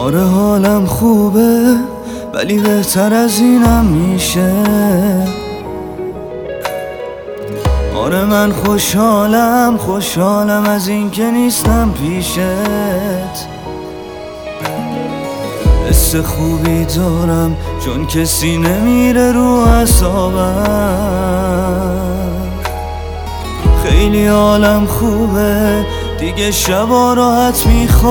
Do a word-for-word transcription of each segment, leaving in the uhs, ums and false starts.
آره حالم خوبه ولی بهتر از اینم میشه. آره من خوشحالم خوشحالم از این که نیستم پیشت. حس خوبی دارم چون کسی نمیره رو اعصابم. خیلی حالم خوبه دیگه شبا راحت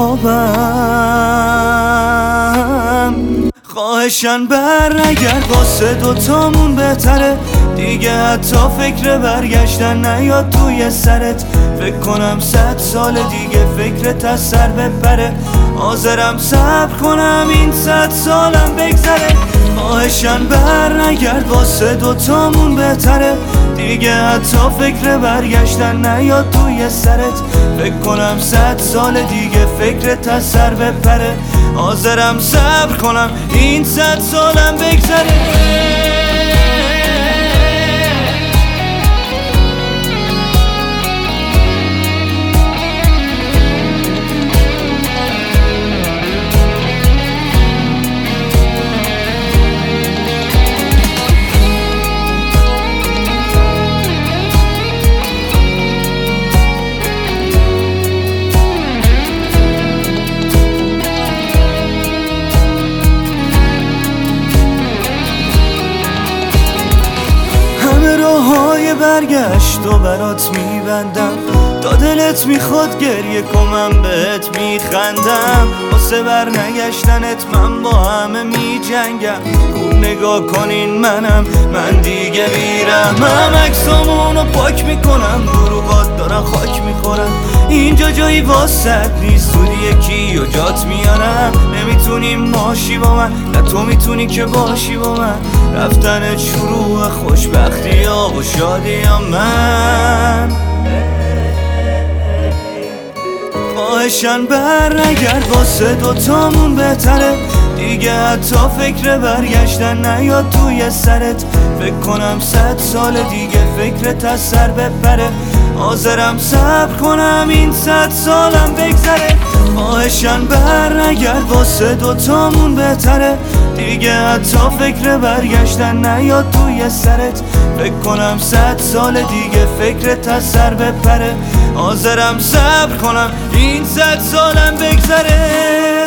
میخوابم. خواهشن بر نگرد واسه دوتامون بهتره دیگه، حتی فکر برگشتن نیاد توی سرت. فکر کنم صد سال دیگه فکرت از سر بپره. حاضرم صبر کنم این صد سالم بگذره. خواهشن بر نگرد واسه دوتامون بهتره دیگه، حتی فکر برگشتن نیاد توی سرت. فکر کنم صد سال دیگه فکرت از سر بپره. حاضرم صبر کنم این صد سالم بگذره. های برگشت و برات میبندم، تا دلت میخواد گریه کنم بهت میخندم. واسه بر نگشتنت من با همه میجنگم. خوب نگاه کنین منم من دیگه میرمم. عکسامونو پاک میکنم دروغات دارن خاک میخورن. اینجا جایی واسط نیست زودی یکی و جات میارم. نمیتونی ماشی با من نه تو میتونی که باشی با من. رفتنت شروع خوشبختی ها و شادی ها من. خواهشن بر نگرد واسه دوتامون بهتره دیگه، حتی فکر برگشتن نیاد توی سرت. فکر کنم صد سال دیگه فکرت از سر بپره. حاضرم صبر کنم این صد سالم بگذره. خواهشن بر نگرد واسه دوتامون بهتره دیگه، حتی فکر برگشتن نیاد توی سرت. فکر کنم صد سال دیگه فکرت از سر بپره. حاضرم صبر کنم این صد سالم بگذره.